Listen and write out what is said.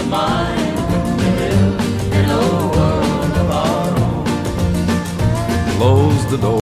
mind. We live in a world of our own. Close the door.